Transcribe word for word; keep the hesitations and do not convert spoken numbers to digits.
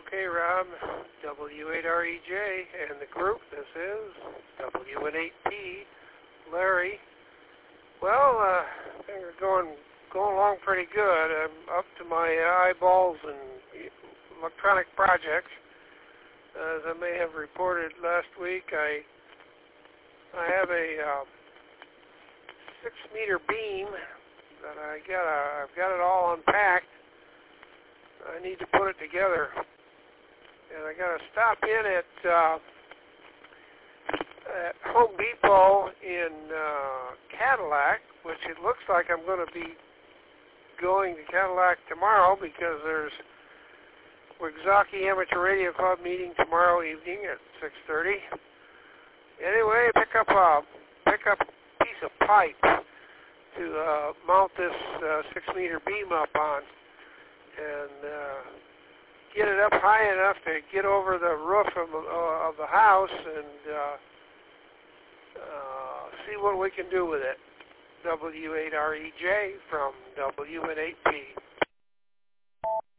Okay, Rob, W eight R E J and the group, this is W eight P, Larry. Well, uh, things are going, going along pretty good. I'm up to my eyeballs in electronic projects. As I may have reported last week, I I have a uh, six meter beam that I got. A, I've got it all unpacked. I need to put it together, and I got to stop in at, uh, at Home Depot in uh, Cadillac, which it looks like I'm going to be going to Cadillac tomorrow because there's Wixaki Amateur Radio Club meeting tomorrow evening at six thirty. Anyway, pick up a pick up a piece of pipe to uh, mount this uh, six meter beam up on, and uh, get it up high enough to get over the roof of, uh, of the house and uh, uh, see what we can do with it. W eight R E J from W eight P.